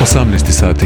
18 sati.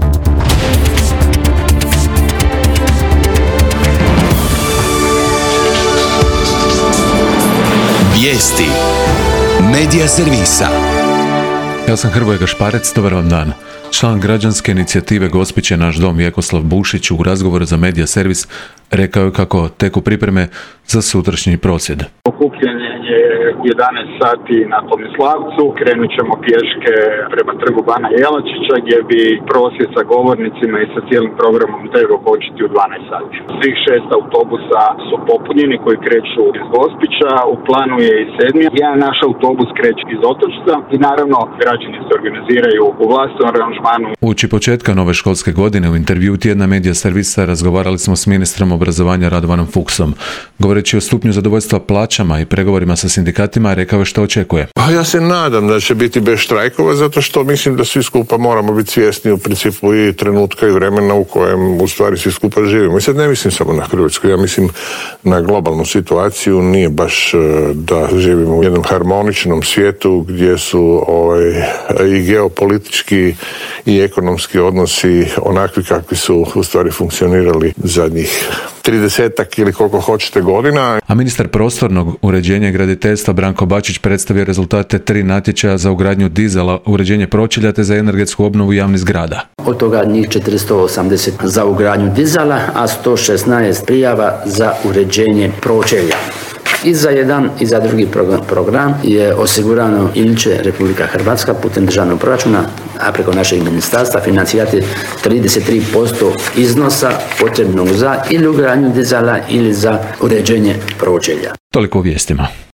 Vijesti Medija servisa. Ja sam Hrvoje Gašparec, dobar vam dan. Član građanske inicijative Gospić je naš dom Vjekoslav Bušić u razgovoru za Medija servis rekao je kako teku pripreme za sutrašnji prosvjed. Okupljanje je u 11 sati na Tomislavcu. Krenut ćemo pješke prema trgu Bana Jelačića gdje bi prosvjed sa govornicima i sa cijelim programom trebao početi u 12 sati. Svih 6 autobusa su popunjeni koji kreću iz Gospića. U planu je i 7. Jedan naš autobus kreće iz Otočca i naravno građani se organiziraju u vlastnom aranžmanu. Uoči početka nove školske godine u intervju tjedna Medija servisa razgovarali smo s ministrom obrazovanja Radovanom Fuchsom. Govoreći o stupnju zadovoljstva plaćama i pregovorima sa sindikatima, rekao je što očekuje. Ja se nadam da će biti bez štrajkova, zato što mislim da svi skupa moramo biti svjesni u principu i trenutka i vremena u kojem u stvari svi skupa živimo. I sad ne mislim samo na Hrvatsku, ja mislim na globalnu situaciju. Nije baš da živimo u jednom harmoničnom svijetu gdje su i geopolitički i ekonomski odnosi onakvi kakvi su u stvari funkcionirali zadnjih 30-ak ili koliko hoćete godina. A ministar prostornog uređenja i graditeljstva Branko Bačić predstavio rezultate 3 natječaja za ugradnju dizala, uređenje pročelja te za energetsku obnovu javnih zgrada. Od toga njih 480 za ugradnju dizala, a 116 prijava za uređenje pročelja. I za jedan i za drugi program je osigurano ili će Republika Hrvatska putem državnog proračuna, a preko našeg ministarstva financirati 33% iznosa potrebnog za ili ugradnju dizala ili za uređenje pročelja. Toliko u vijestima.